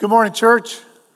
Good morning, church.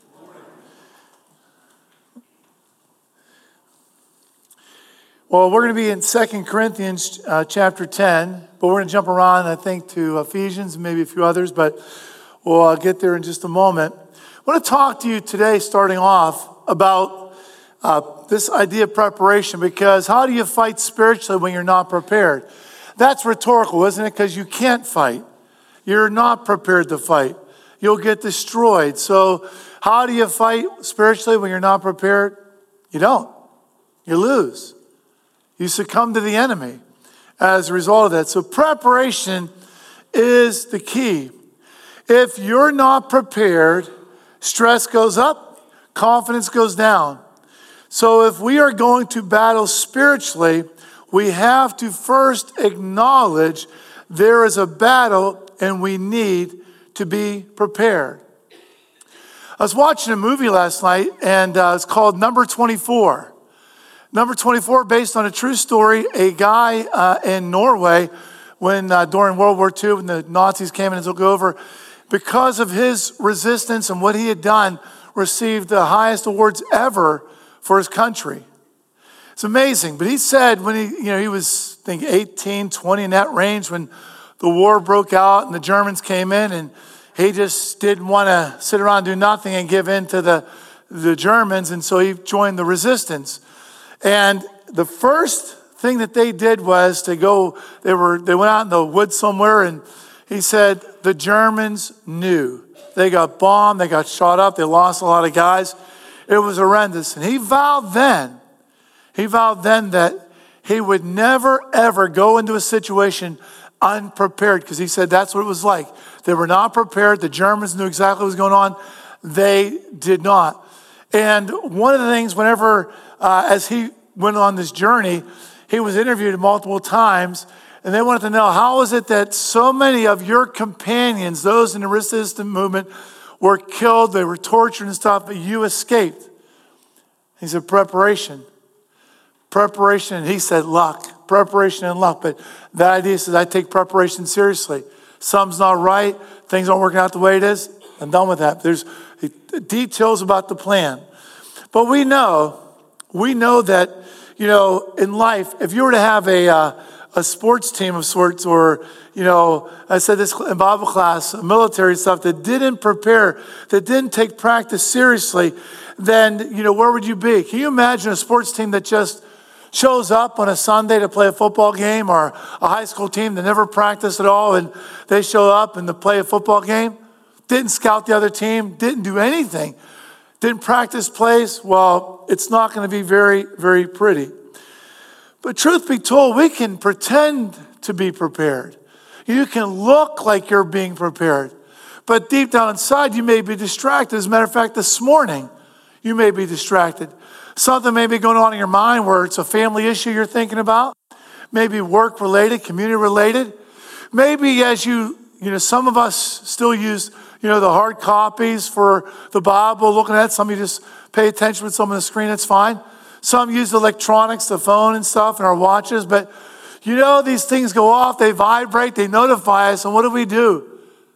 Well, we're going to be in 2 Corinthians chapter 10, but we're going to jump around, I think, to Ephesians and maybe a few others, but we'll get there in just a moment. I want to talk to you today, starting off, about this idea of preparation, because how do you fight spiritually when you're not prepared? That's rhetorical, isn't it? Because you can't fight. You're not prepared to fight. You'll get destroyed. So how do you fight spiritually when you're not prepared? You don't. You lose. You succumb to the enemy as a result of that. So preparation is the key. If you're not prepared, stress goes up, confidence goes down. So if we are going to battle spiritually, we have to first acknowledge there is a battle and we need to be prepared. I was watching a movie last night, and it's called Number 24. Number 24, based on a true story. A guy in Norway, when during World War II, when the Nazis came in and took over, because of his resistance and what he had done, received the highest awards ever for his country. It's amazing. But he said when he was, I think, 18, 20 in that range, when the war broke out and the Germans came in, and he just didn't want to sit around and do nothing and give in to the Germans, and so he joined the resistance. And the first thing that they did was they went out in the woods somewhere, and he said the Germans knew. They got bombed, they got shot up, they lost a lot of guys. It was horrendous. And he vowed then that he would never, ever go into a situation unprepared, because he said that's what it was like. They were not prepared. The Germans knew exactly what was going on. They did not. And one of the things, whenever, as he went on this journey, he was interviewed multiple times, and they wanted to know, how is it that so many of your companions, those in the resistance movement, were killed, they were tortured and stuff, but you escaped? He said, preparation. Preparation, and he said luck. Preparation and luck. But that idea says, I take preparation seriously. Something's not right. Things aren't working out the way it is. I'm done with that. There's details about the plan. But we know that, in life, if you were to have a sports team of sorts, or, I said this in Bible class, military stuff that didn't prepare, that didn't take practice seriously, then, where would you be? Can you imagine a sports team that just shows up on a Sunday to play a football game, or a high school team that never practiced at all, and they show up and to play a football game, didn't scout the other team, didn't do anything, didn't practice plays? Well, it's not going to be very, very pretty. But truth be told, we can pretend to be prepared. You can look like you're being prepared, but deep down inside, you may be distracted. As a matter of fact, this morning, you may be distracted. Something may be going on in your mind where it's a family issue you're thinking about, maybe work-related, community-related. Maybe as some of us still use, the hard copies for the Bible, looking at it. Some of you just pay attention with some on the screen, it's fine. Some use electronics, the phone and stuff, and our watches. But, these things go off, they vibrate, they notify us, and what do?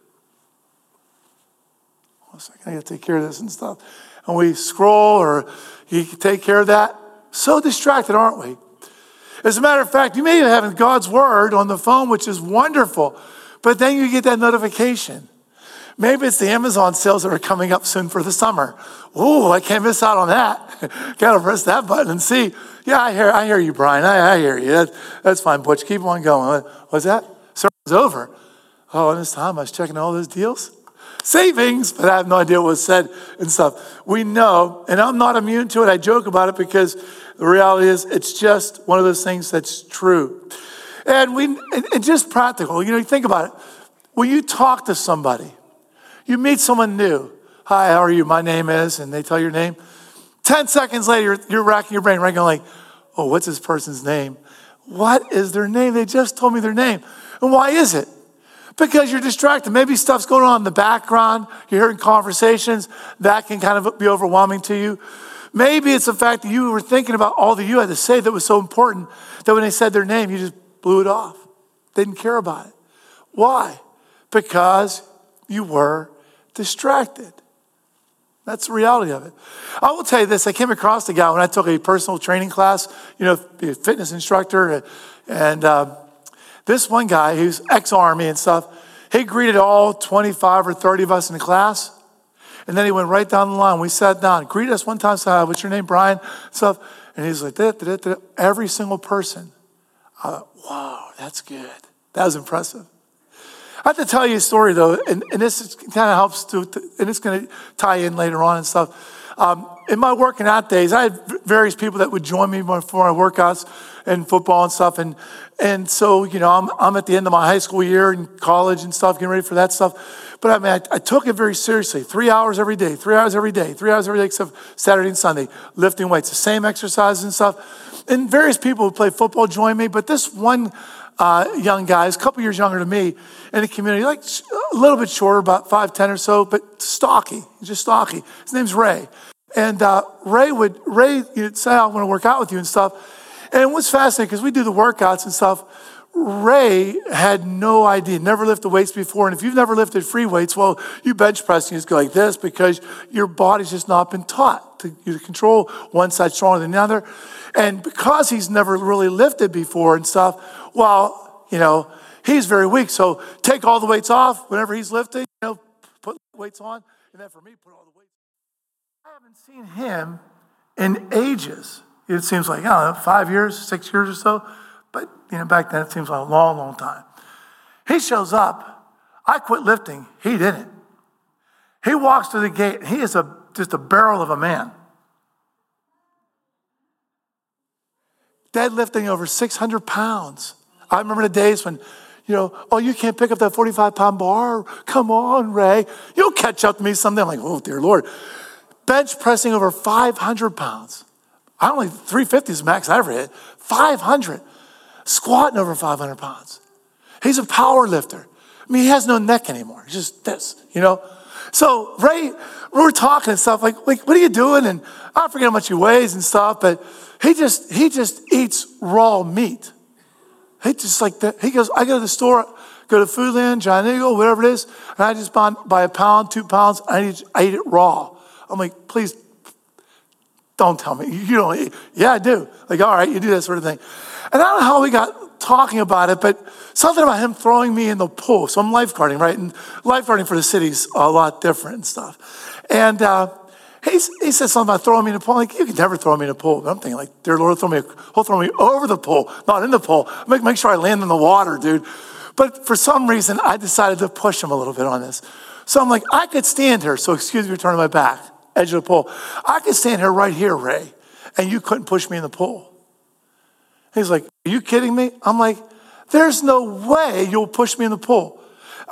I got to take care of this and stuff. And we scroll, or you take care of that. So distracted, aren't we? As a matter of fact, you may even have God's word on the phone, which is wonderful, but then you get that notification. Maybe it's the Amazon sales that are coming up soon for the summer. Oh, I can't miss out on that. Got to press that button and see. Yeah, I hear you, Brian. I hear you. That's fine, Butch. Keep on going. What's that? Sermon's over. Oh, and this time I was checking all those deals. Savings, but I have no idea what was said and stuff. We know, and I'm not immune to it. I joke about it because the reality is it's just one of those things that's true. And just practical. You think about it. When you talk to somebody, you meet someone new. Hi, how are you? My name is, and they tell your name. 10 seconds later, you're racking your brain, right? Going like, oh, what's this person's name? What is their name? They just told me their name. And why is it? Because you're distracted. Maybe stuff's going on in the background. You're hearing conversations. That can kind of be overwhelming to you. Maybe it's the fact that you were thinking about all that you had to say that was so important that when they said their name, you just blew it off. Didn't care about it. Why? Because you were distracted. That's the reality of it. I will tell you this. I came across the guy when I took a personal training class, be a fitness instructor. And this one guy, who's ex-Army and stuff, he greeted all 25 or 30 of us in the class. And then he went right down the line. We sat down, greeted us one time, said, "Hi, what's your name, Brian?" Stuff. And he's like, every single person. I thought, wow, that's good. That was impressive. I have to tell you a story, though, and this kind of helps and it's going to tie in later on and stuff. In my working out days, I had various people that would join me for my workouts and football and stuff. And so, I'm at the end of my high school year and college and stuff, getting ready for that stuff. But I mean, I took it very seriously. 3 hours every day, 3 hours every day, 3 hours every day, except Saturday and Sunday, lifting weights, the same exercises and stuff. And various people who play football joined me. But this one young guy, he's a couple years younger than me in the community, like a little bit shorter, about 5'10" or so, but stocky. He's just stocky. His name's Ray. And Ray would say, "I want to work out with you" and stuff. And it was fascinating because we do the workouts and stuff. Ray had no idea, never lifted weights before. And if you've never lifted free weights, well, you bench press and you just go like this because your body's just not been taught to control one side stronger than the other. And because he's never really lifted before and stuff, well, he's very weak. So take all the weights off whenever he's lifting, put weights on. And then for me, put all the weights. I haven't seen him in ages. It seems like, 5 years, 6 years or so. But, back then it seems like a long, long time. He shows up. I quit lifting. He didn't. He walks through the gate. He is just a barrel of a man. Deadlifting over 600 pounds. I remember the days when, you can't pick up that 45-pound bar. Come on, Ray. You'll catch up to me someday. I'm like, oh, dear Lord. Bench pressing over 500 pounds. I only 350 is the max I ever hit. 500. Squatting over 500 pounds. He's a power lifter. I mean, he has no neck anymore. He's just this, So Ray, we're talking and stuff like, what are you doing? And I forget how much he weighs and stuff, but he just eats raw meat. He just like that. He goes, I go to the store, go to Foodland, Giant Eagle, whatever it is, and I just buy a pound, 2 pounds. I eat it raw. I'm like, please don't tell me. You don't eat. Yeah, I do. Like, all right, you do that sort of thing. And I don't know how we got talking about it, but something about him throwing me in the pool. So I'm lifeguarding, right? And lifeguarding for the city's a lot different and stuff. And he said something about throwing me in the pool. I'm like, you can never throw me in the pool. But I'm thinking, like, dear Lord, he'll throw me over the pool, not in the pool. Make sure I land in the water, dude. But for some reason, I decided to push him a little bit on this. So I'm like, I could stand here. So excuse me for turning my back, edge of the pool. I could stand here right here, Ray, and you couldn't push me in the pool. He's like, are you kidding me? I'm like, there's no way you'll push me in the pool.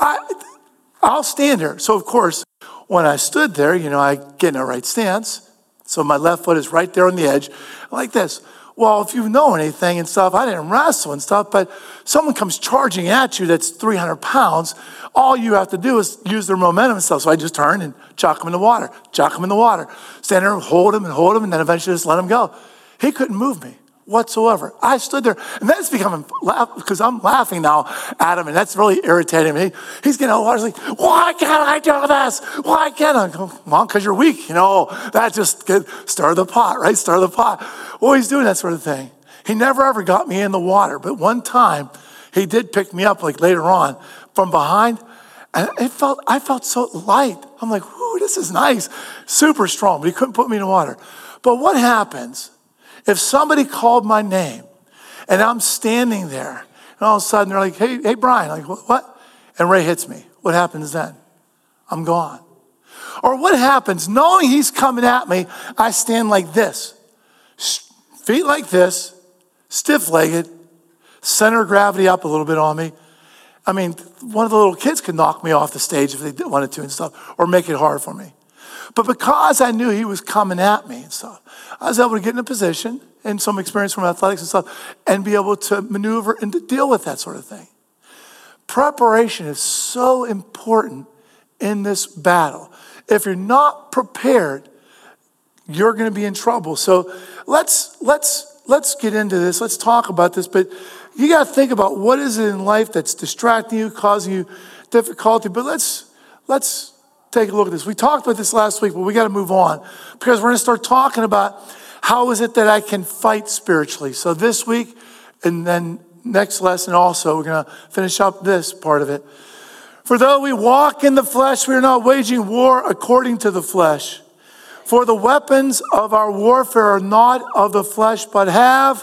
I'll stand here. So, of course, when I stood there, I get in a right stance. So my left foot is right there on the edge, like this. Well, if you know anything and stuff, I didn't wrestle and stuff, but someone comes charging at you that's 300 pounds, all you have to do is use their momentum and stuff. So I just turn and chuck him in the water, stand there, hold him, and then eventually just let him go. He couldn't move me whatsoever. I stood there, and that's becoming, because I'm laughing now at him, and that's really irritating me. He's getting out of the water. He's like, why can't I do this? Why can't I? Come on, because you're weak. That just stir the pot, right? Stir the pot. Well, he's doing that sort of thing. He never ever got me in the water, but one time he did pick me up, like later on, from behind, and I felt so light. I'm like, ooh, this is nice. Super strong, but he couldn't put me in the water. But what happens if somebody called my name and I'm standing there and all of a sudden they're like, hey, Brian, like, what? And Ray hits me. What happens then? I'm gone. Or what happens knowing he's coming at me, I stand like this, feet like this, stiff-legged, center of gravity up a little bit on me. I mean, one of the little kids could knock me off the stage if they wanted to and stuff, or make it hard for me. But because I knew he was coming at me and stuff, I was able to get in a position and some experience from athletics and stuff and be able to maneuver and to deal with that sort of thing. Preparation is so important in this battle. If you're not prepared, you're going to be in trouble. So let's get into this. Let's talk about this. But you got to think about what is it in life that's distracting you, causing you difficulty. But let's take a look at this. We talked about this last week, but we got to move on because we're going to start talking about how is it that I can fight spiritually. So this week and then next lesson also, we're going to finish up this part of it. For though we walk in the flesh, we are not waging war according to the flesh. For the weapons of our warfare are not of the flesh, but have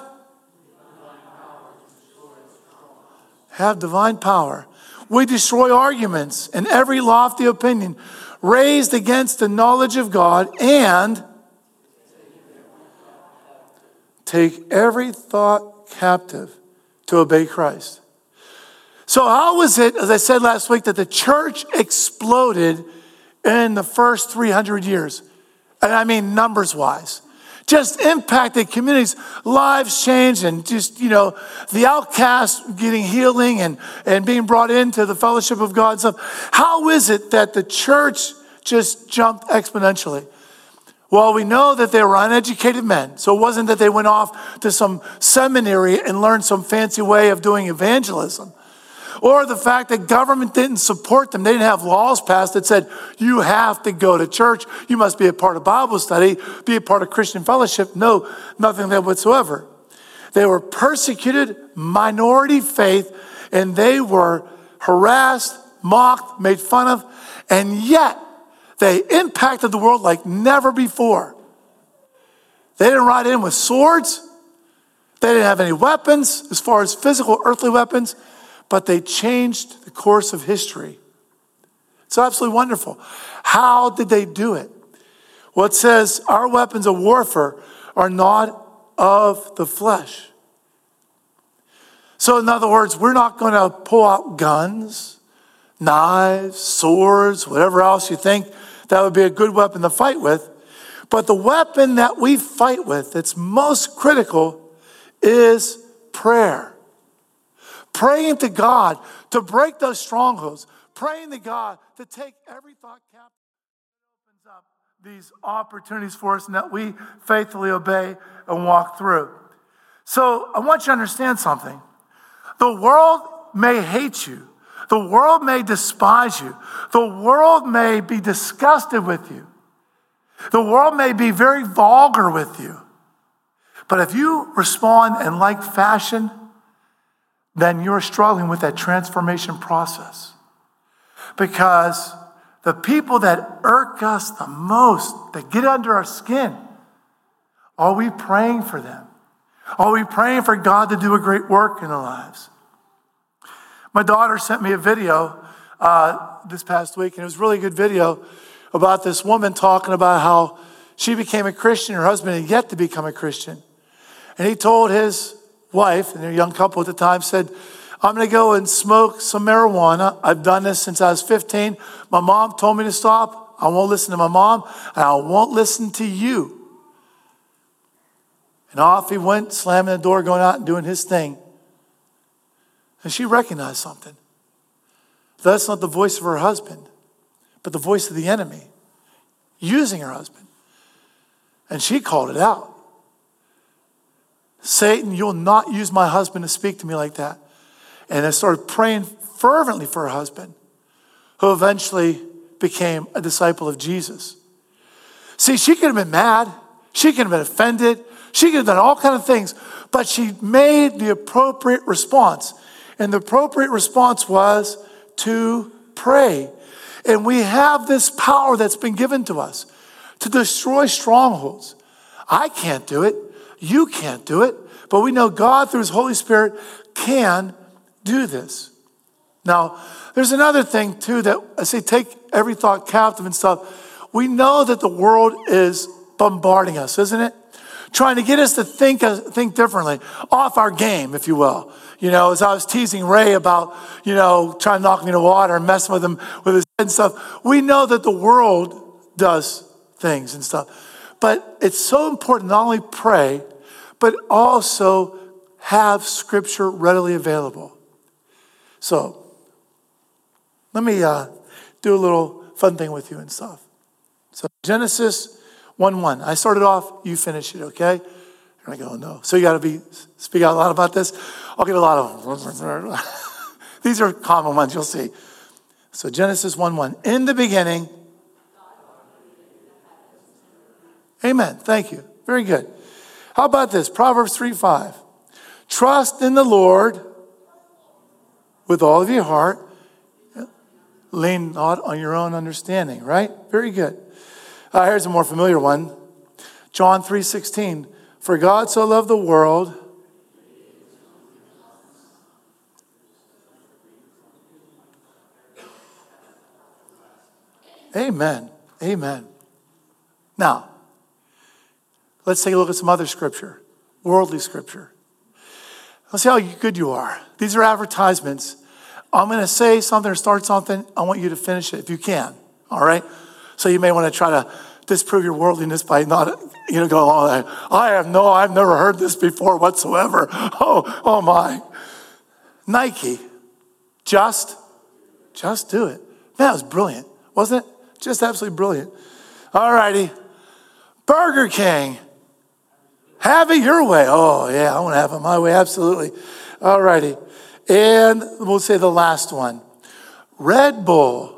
divine power. We destroy arguments and every lofty opinion raised against the knowledge of God and take every thought captive to obey Christ. So how was it, as I said last week, that the church exploded in the first 300 years? And I mean numbers-wise. Just impacted communities, lives changed, and just, the outcasts getting healing and being brought into the fellowship of God and stuff. How is it that the church just jumped exponentially? Well, we know that they were uneducated men. So it wasn't that they went off to some seminary and learned some fancy way of doing evangelism. Or the fact that government didn't support them. They didn't have laws passed that said, you have to go to church. You must be a part of Bible study, be a part of Christian fellowship. No, nothing of that whatsoever. They were persecuted, minority faith, and they were harassed, mocked, made fun of, and yet they impacted the world like never before. They didn't ride in with swords. They didn't have any weapons as far as physical earthly weapons. But they changed the course of history. It's absolutely wonderful. How did they do it? Well, it says our weapons of warfare are not of the flesh. So in other words, we're not going to pull out guns, knives, swords, whatever else you think that would be a good weapon to fight with. But the weapon that we fight with that's most critical is prayer. Praying to God to break those strongholds. Praying to God to take every thought captive. It opens up these opportunities for us and that we faithfully obey and walk through. So I want you to understand something. The world may hate you. The world may despise you. The world may be disgusted with you. The world may be very vulgar with you. But if you respond in like fashion, then you're struggling with that transformation process. Because the people that irk us the most, that get under our skin, are we praying for them? Are we praying for God to do a great work in their lives? My daughter sent me a video this past week, and it was a really good video about this woman talking about how she became a Christian. Her husband had yet to become a Christian. And he told his wife, and they're a young couple at the time, said, I'm going to go and smoke some marijuana. I've done this since I was 15. My mom told me to stop. I won't listen to my mom, and I won't listen to you. And off he went, slamming the door, going out and doing his thing. And she recognized something. That's not the voice of her husband, but the voice of the enemy using her husband. And she called it out. Satan, you'll not use my husband to speak to me like that. And I started praying fervently for her husband, who eventually became a disciple of Jesus. See, she could have been mad. She could have been offended. She could have done all kinds of things. But she made the appropriate response. And the appropriate response was to pray. And we have this power that's been given to us to destroy strongholds. I can't do it. You can't do it, but we know God through his Holy Spirit can do this. Now, there's another thing too that I say take every thought captive and stuff. We know that the world is bombarding us, isn't it? Trying to get us to think differently, off our game, if you will. As I was teasing Ray about, trying to knock me in the water and messing with him with his head and stuff. We know that the world does things and stuff. But it's so important not only pray, but also have Scripture readily available. So, let me do a little fun thing with you and stuff. So, Genesis 1:1. I started off, you finish it, okay? And I go, no. So you got to speak out loud about this. I'll get a lot of These are common ones, you'll see. So Genesis 1:1. In the beginning, Amen. Thank you. Very good. How about this? Proverbs 3:5. Trust in the Lord with all of your heart. Lean not on your own understanding, right? Very good. Here's a more familiar one. John 3:16. For God so loved the world. Amen. Amen. Now, let's take a look at some other scripture, worldly scripture. Let's see how good you are. These are advertisements. I'm going to say something or start something. I want you to finish it if you can. All right? So you may want to try to disprove your worldliness by not, go along. I've never heard this before whatsoever. Oh my. Nike. Just do it. Man, that was brilliant, wasn't it? Just absolutely brilliant. All righty. Burger King. Have it your way. Oh, yeah, I want to have it my way. Absolutely. All righty. And we'll say the last one. Red Bull.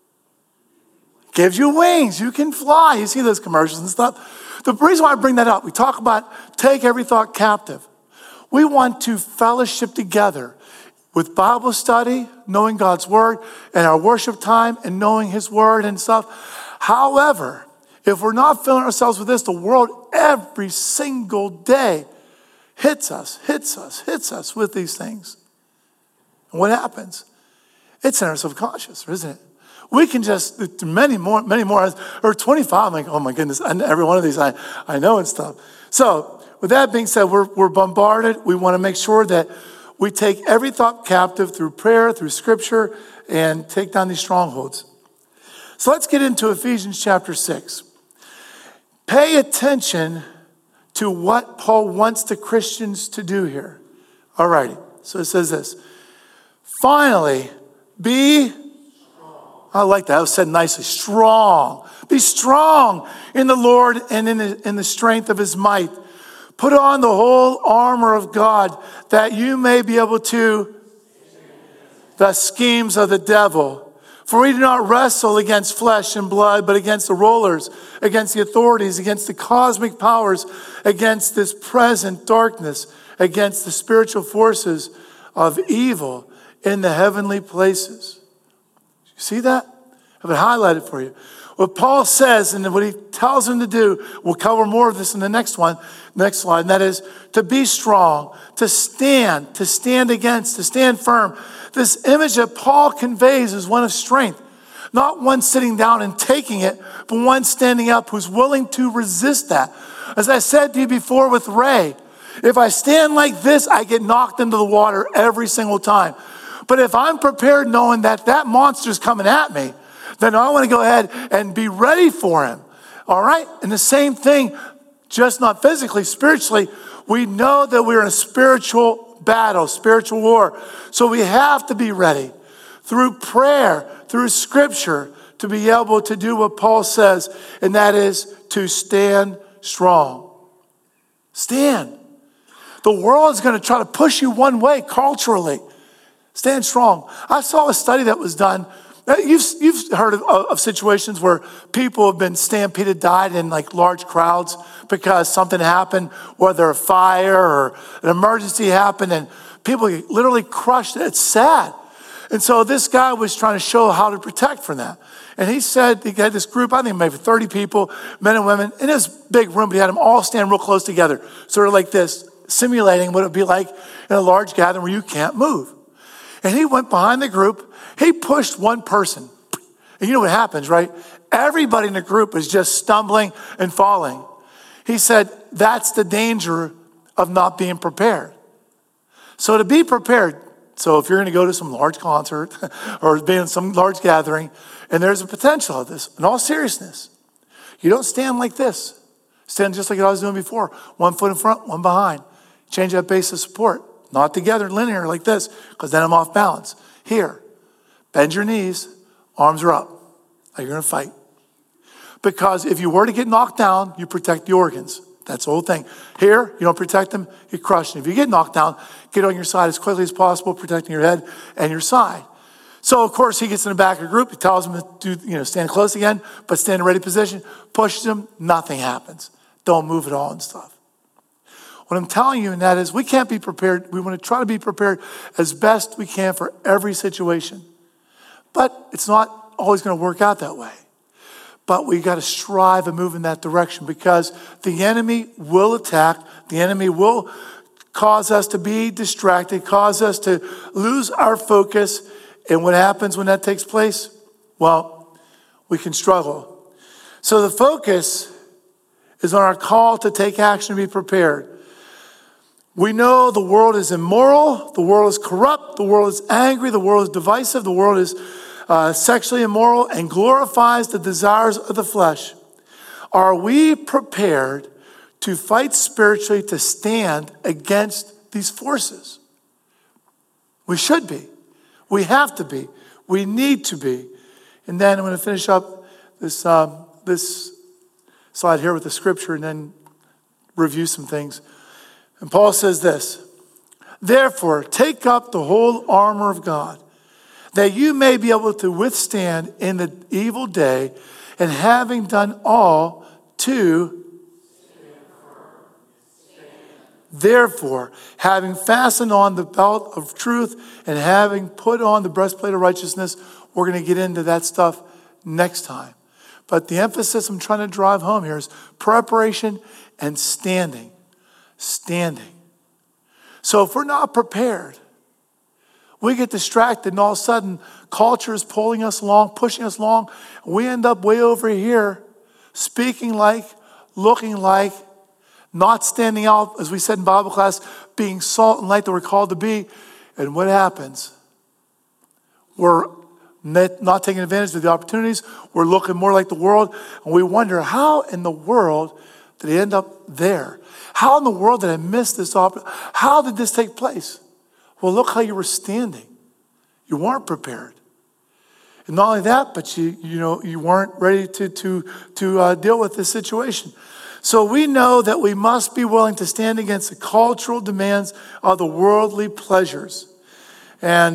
Gives you wings. You can fly. You see those commercials and stuff. The reason why I bring that up, we talk about take every thought captive. We want to fellowship together with Bible study, knowing God's word, and our worship time and knowing his word and stuff. However, if we're not filling ourselves with this, the world every single day hits us with these things. And what happens? It's in our subconscious, isn't it? We can just, many more, or 25, I'm like, oh my goodness, and every one of these I know and stuff. So with that being said, we're bombarded. We want to make sure that we take every thought captive through prayer, through scripture, and take down these strongholds. So let's get into Ephesians chapter 6. Pay attention to what Paul wants the Christians to do here. All righty. So it says this. Finally, be, I like that. It was said nicely, strong. Be strong in the Lord and in the strength of his might. Put on the whole armor of God that you may be able to the schemes of the devil. For we do not wrestle against flesh and blood, but against the rulers, against the authorities, against the cosmic powers, against this present darkness, against the spiritual forces of evil in the heavenly places. You see that? I have it highlighted for you. What Paul says and what he tells them to do, we'll cover more of this in the next slide, and that is to be strong, to stand against, to stand firm. This image that Paul conveys is one of strength, not one sitting down and taking it, but one standing up who's willing to resist that. As I said to you before with Ray, if I stand like this, I get knocked into the water every single time. But if I'm prepared knowing that monster's coming at me, then I want to go ahead and be ready for him. All right? And the same thing, just not physically, spiritually, we know that we're in a spiritual battle, spiritual war. So we have to be ready through prayer, through scripture, to be able to do what Paul says, and that is to stand strong. Stand. The world is going to try to push you one way culturally. Stand strong. I saw a study that was done. You've heard of situations where people have been stampeded, died in like large crowds because something happened, whether a fire or an emergency happened, and people get literally crushed. It's sad. And so this guy was trying to show how to protect from that. And he said he had this group, I think maybe 30 people, men and women, in this big room, but he had them all stand real close together, sort of like this, simulating what it would be like in a large gathering where you can't move. And he went behind the group. He pushed one person. And you know what happens, right? Everybody in the group is just stumbling and falling. He said, that's the danger of not being prepared. So to be prepared, so if you're going to go to some large concert or be in some large gathering, and there's a potential of this, in all seriousness, you don't stand like this. Stand just like I was doing before. One foot in front, one behind. Change that base of support. Not together, linear like this, because then I'm off balance. Here, bend your knees, arms are up. Now you're going to fight. Because if you were to get knocked down, you protect the organs. That's the whole thing. Here, you don't protect them, you crush them. If you get knocked down, get on your side as quickly as possible, protecting your head and your side. So, of course, he gets in the back of the group. He tells them to stand close again, but stand in ready position. Pushes them. Nothing happens. Don't move at all and stuff. What I'm telling you, and that is we can't be prepared. We want to try to be prepared as best we can for every situation. But it's not always going to work out that way. But we got to strive and move in that direction because the enemy will attack. The enemy will cause us to be distracted, cause us to lose our focus. And what happens when that takes place? Well, we can struggle. So the focus is on our call to take action and be prepared. We know the world is immoral, the world is corrupt, the world is angry, the world is divisive, the world is sexually immoral and glorifies the desires of the flesh. Are we prepared to fight spiritually to stand against these forces? We should be. We have to be. We need to be. And then I'm going to finish up this slide here with the scripture and then review some things. And Paul says this, therefore, take up the whole armor of God, that you may be able to withstand in the evil day, and having done all to therefore, having fastened on the belt of truth and having put on the breastplate of righteousness, we're going to get into that stuff next time. But the emphasis I'm trying to drive home here is preparation and standing. Standing. So if we're not prepared, we get distracted and all of a sudden culture is pulling us along, pushing us along. And we end up way over here speaking like, looking like, not standing out, as we said in Bible class, being salt and light that we're called to be. And what happens? We're not taking advantage of the opportunities. We're looking more like the world. And we wonder, how in the world did I end up there? How in the world did I miss this opportunity? How did this take place? Well, look how you were standing. You weren't prepared. And not only that, but you weren't ready to deal with this situation. So we know that we must be willing to stand against the cultural demands of the worldly pleasures. And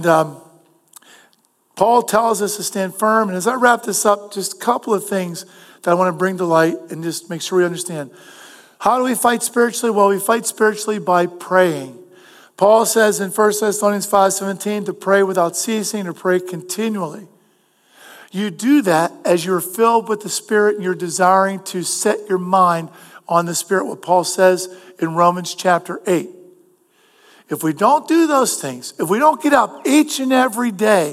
Paul tells us to stand firm. And as I wrap this up, just a couple of things that I want to bring to light and just make sure we understand. How do we fight spiritually? Well, we fight spiritually by praying. Paul says in 1 Thessalonians 5:17 to pray without ceasing, to pray continually. You do that as you're filled with the Spirit and you're desiring to set your mind on the Spirit, what Paul says in Romans chapter 8. If we don't do those things, if we don't get up each and every day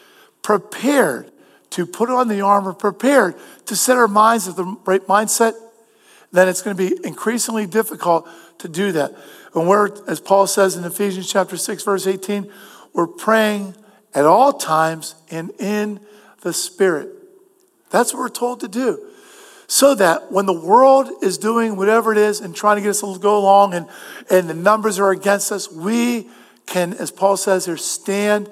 prepared to put on the armor, prepared to set our minds at the right mindset, then it's going to be increasingly difficult to do that. And we're, as Paul says in Ephesians chapter 6, verse 18, we're praying at all times and in the Spirit. That's what we're told to do. So that when the world is doing whatever it is and trying to get us to go along and the numbers are against us, we can, as Paul says here, stand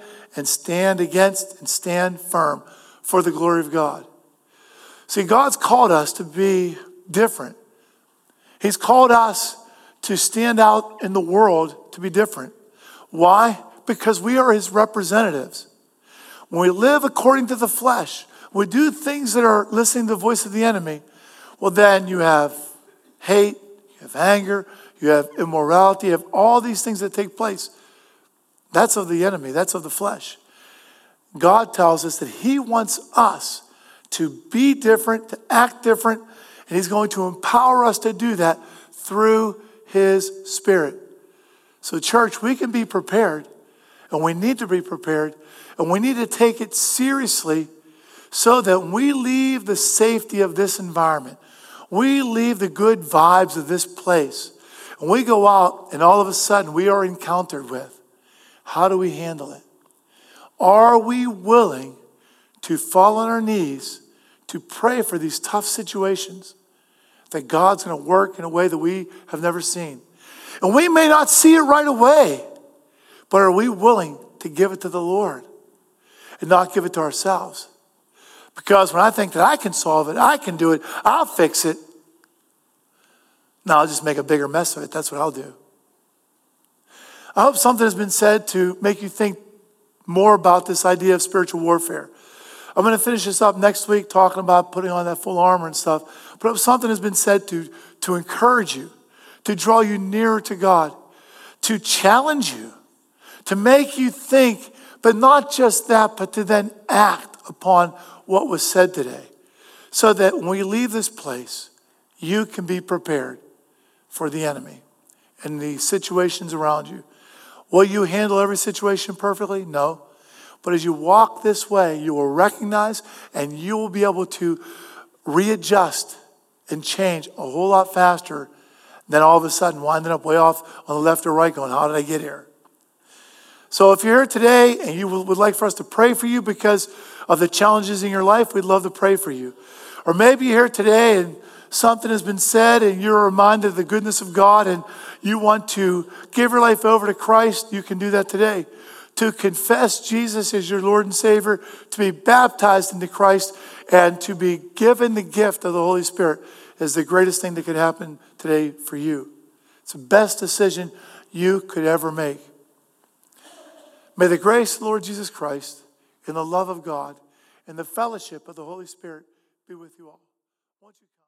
against and stand firm for the glory of God. See, God's called us to be different. He's called us to stand out in the world to be different. Why? Because we are His representatives. When we live according to the flesh, we do things that are listening to the voice of the enemy, well then you have hate, you have anger, you have immorality, you have all these things that take place. That's of the enemy, that's of the flesh. God tells us that He wants us to be different, to act different, and He's going to empower us to do that through His Spirit. So church, we can be prepared, and we need to be prepared, and we need to take it seriously so that when we leave the safety of this environment, we leave the good vibes of this place, and we go out and all of a sudden we are encountered with, how do we handle it? Are we willing to fall on our knees to pray for these tough situations that God's going to work in a way that we have never seen? And we may not see it right away, but are we willing to give it to the Lord and not give it to ourselves? Because when I think that I can solve it, I can do it, I'll fix it, now I'll just make a bigger mess of it. That's what I'll do. I hope something has been said to make you think more about this idea of spiritual warfare. I'm going to finish this up next week talking about putting on that full armor and stuff. But if something has been said to encourage you, to draw you nearer to God, to challenge you, to make you think, but not just that, but to then act upon what was said today. So that when we leave this place, you can be prepared for the enemy and the situations around you. Will you handle every situation perfectly? No. But as you walk this way, you will recognize and you will be able to readjust and change a whole lot faster than all of a sudden winding up way off on the left or right going, how did I get here? So if you're here today and you would like for us to pray for you because of the challenges in your life, we'd love to pray for you. Or maybe you're here today and something has been said and you're reminded of the goodness of God and you want to give your life over to Christ, you can do that today. To confess Jesus as your Lord and Savior, to be baptized into Christ, and to be given the gift of the Holy Spirit is the greatest thing that could happen today for you. It's the best decision you could ever make. May the grace of the Lord Jesus Christ and the love of God and the fellowship of the Holy Spirit be with you all. Won't you come?